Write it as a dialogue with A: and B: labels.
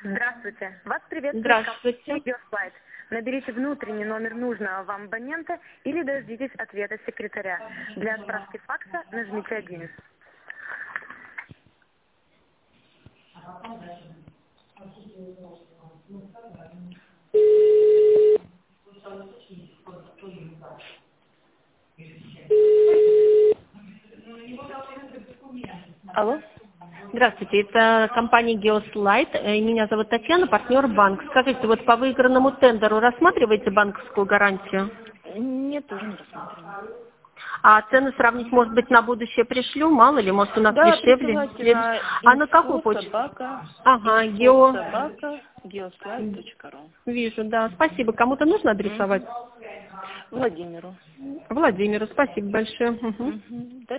A: Здравствуйте. Вас приветствует
B: Здравствуйте.
A: компания Geoslide. Наберите внутренний номер нужного вам абонента или дождитесь ответа секретаря. Для отправки факса нажмите 1. Алло?
B: Здравствуйте, это компания Geoslide. Меня зовут Татьяна, партнер банк. Скажите, вот по выигранному тендеру рассматриваете банковскую гарантию?
A: Нет, тоже не рассматриваем.
B: А цены сравнить, может быть, на будущее пришлю? Мало ли, может, у нас
A: Да,
B: дешевле.
A: присылайте на
B: А на какую почту? Ага,
A: geosobaka.geoslide.ru.
B: Вижу, да. Спасибо. Кому-то нужно адресовать?
A: Владимиру.
B: Владимиру, спасибо большое. Мгм.
A: Мгм.